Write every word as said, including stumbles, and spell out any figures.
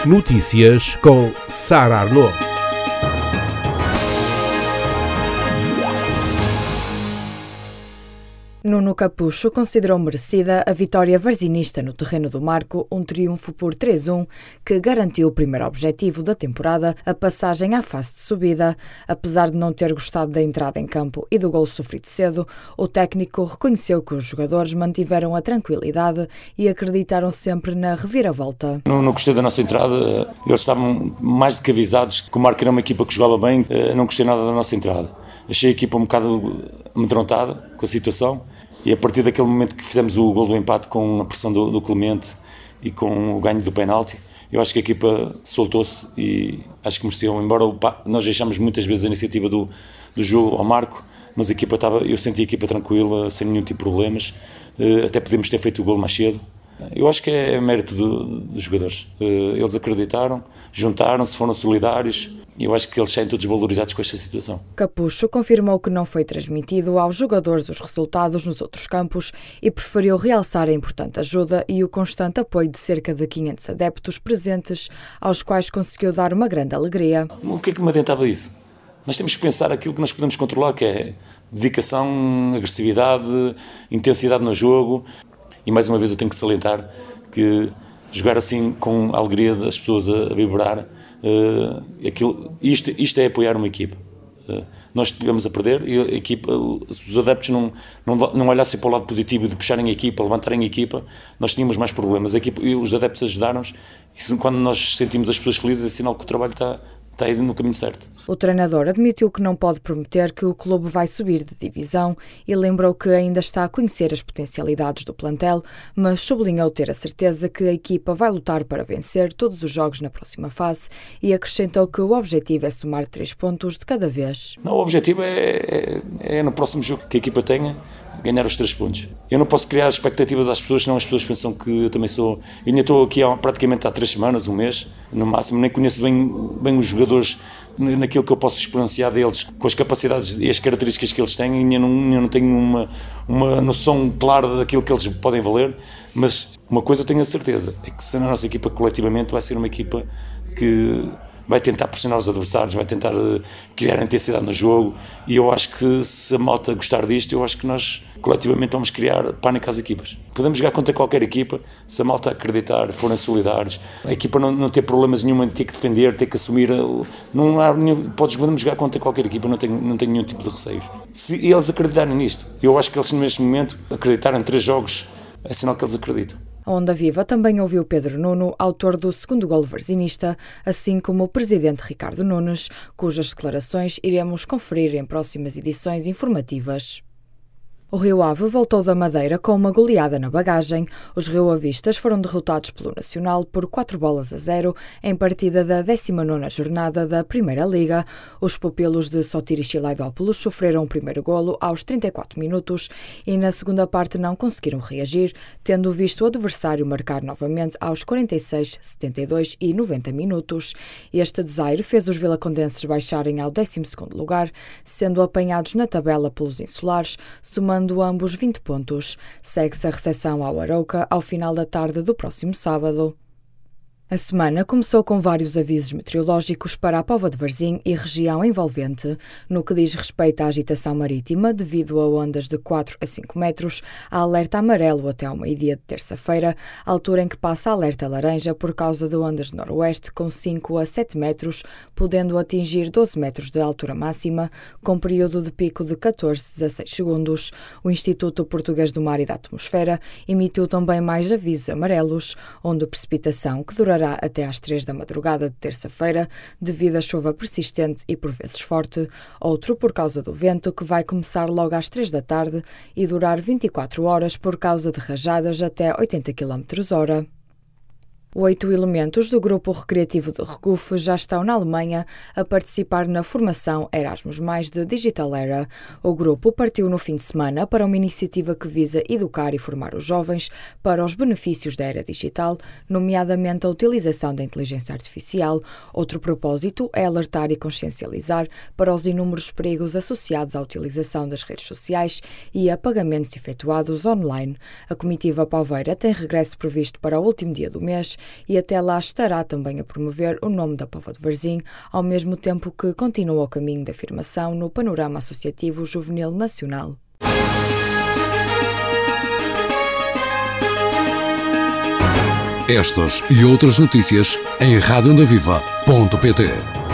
Notícias com Sara Arnaud. Nuno Capucho considerou merecida a vitória varzinista no terreno do Marco, um triunfo por três a um que garantiu o primeiro objetivo da temporada, a passagem à fase de subida. Apesar de não ter gostado da entrada em campo e do golo sofrido cedo, o técnico reconheceu que os jogadores mantiveram a tranquilidade e acreditaram sempre na reviravolta. Não, não gostei da nossa entrada, eles estavam mais do que avisados que o Marco era uma equipa que jogava bem, não gostei nada da nossa entrada. Achei a equipa um bocado amedrontada com a situação e a partir daquele momento que fizemos o gol do empate com a pressão do, do Clemente e com o ganho do penalti, eu acho que a equipa soltou-se e acho que mereceu, embora o, nós deixámos muitas vezes a iniciativa do, do jogo ao Marco, mas a equipa estava, eu senti a equipa tranquila, sem nenhum tipo de problemas, até podemos ter feito o gol mais cedo. Eu acho que é mérito do, dos jogadores. Eles acreditaram, juntaram-se, foram solidários e eu acho que eles saem todos valorizados com esta situação. Capucho confirmou que não foi transmitido aos jogadores os resultados nos outros campos e preferiu realçar a importante ajuda e o constante apoio de cerca de quinhentos adeptos presentes, aos quais conseguiu dar uma grande alegria. O que é que me adiantava isso? Nós temos que pensar aquilo que nós podemos controlar, que é dedicação, agressividade, intensidade no jogo. E mais uma vez eu tenho que salientar que jogar assim com a alegria das pessoas a, a vibrar, uh, aquilo, isto, isto é apoiar uma equipa. Uh, nós estivemos a perder e a equipa, se os adeptos não, não, não olhassem para o lado positivo de puxarem a equipa, levantarem a equipa, nós tínhamos mais problemas. A equipa, e os adeptos ajudaram-nos e quando nós sentimos as pessoas felizes é sinal que o trabalho está... está indo no caminho certo. O treinador admitiu que não pode prometer que o clube vai subir de divisão e lembrou que ainda está a conhecer as potencialidades do plantel, mas sublinhou ter a certeza que a equipa vai lutar para vencer todos os jogos na próxima fase e acrescentou que o objetivo é somar três pontos de cada vez. Não, o objetivo é, é, é no próximo jogo que a equipa tenha ganhar os três pontos. Eu não posso criar expectativas às pessoas, senão as pessoas pensam que eu também sou... Eu ainda estou aqui há, praticamente há três semanas, um mês, no máximo, nem conheço bem, bem os jogadores naquilo que eu posso experienciar deles, com as capacidades e as características que eles têm, eu não, eu não tenho uma, uma noção clara daquilo que eles podem valer, mas uma coisa eu tenho a certeza, é que se a nossa equipa coletivamente vai ser uma equipa que vai tentar pressionar os adversários, vai tentar criar intensidade no jogo e eu acho que se a malta gostar disto, eu acho que nós coletivamente vamos criar pânico às equipas. Podemos jogar contra qualquer equipa, se a malta acreditar, forem solidários, a equipa não, não ter problemas nenhum de ter que defender, ter que assumir, não há nenhum, podes, podemos jogar contra qualquer equipa, não tenho, não tenho nenhum tipo de receios. Se eles acreditarem nisto, eu acho que eles neste momento acreditarem em três jogos, é sinal que eles acreditam. A Onda Viva também ouviu Pedro Nuno, autor do segundo golo varzinista, assim como o presidente Ricardo Nunes, cujas declarações iremos conferir em próximas edições informativas. O Rio Ave voltou da Madeira com uma goleada na bagagem. Os rioavistas foram derrotados pelo Nacional por quatro bolas a zero em partida da décima nona jornada da Primeira Liga. Os pupilos de Sotiris Silaidopoulos sofreram o primeiro golo aos trinta e quatro minutos e na segunda parte não conseguiram reagir, tendo visto o adversário marcar novamente aos quarenta e seis, setenta e dois e noventa minutos. Este desaire fez os vilacondenses baixarem ao décimo segundo lugar, sendo apanhados na tabela pelos insulares, somando ambos vinte pontos. Segue-se a recepção ao Arouca ao final da tarde do próximo sábado. A semana começou com vários avisos meteorológicos para a Póvoa de Varzim e região envolvente. No que diz respeito à agitação marítima, devido a ondas de quatro a cinco metros, há alerta amarelo até ao meio-dia de terça-feira, altura em que passa alerta laranja por causa de ondas de noroeste com cinco a sete metros, podendo atingir doze metros de altura máxima, com período de pico de catorze a dezasseis segundos. O Instituto Português do Mar e da Atmosfera emitiu também mais avisos amarelos, onde a precipitação, que durará até às três da madrugada de terça-feira, devido à chuva persistente e por vezes forte, outro por causa do vento, que vai começar logo às três da tarde e durar vinte e quatro horas por causa de rajadas até oitenta quilómetros por hora. Oito elementos do Grupo Recreativo do Regufe já estão na Alemanha a participar na formação Erasmus mais de Digital Era. O grupo partiu no fim de semana para uma iniciativa que visa educar e formar os jovens para os benefícios da era digital, nomeadamente a utilização da inteligência artificial. Outro propósito é alertar e consciencializar para os inúmeros perigos associados à utilização das redes sociais e a pagamentos efetuados online. A comitiva Pauveira tem regresso previsto para o último dia do mês e até lá estará também a promover o nome da Póvoa de Varzim, ao mesmo tempo que continua o caminho de afirmação no panorama associativo juvenil nacional. Estas e outras notícias em rádio onda viva ponto pt.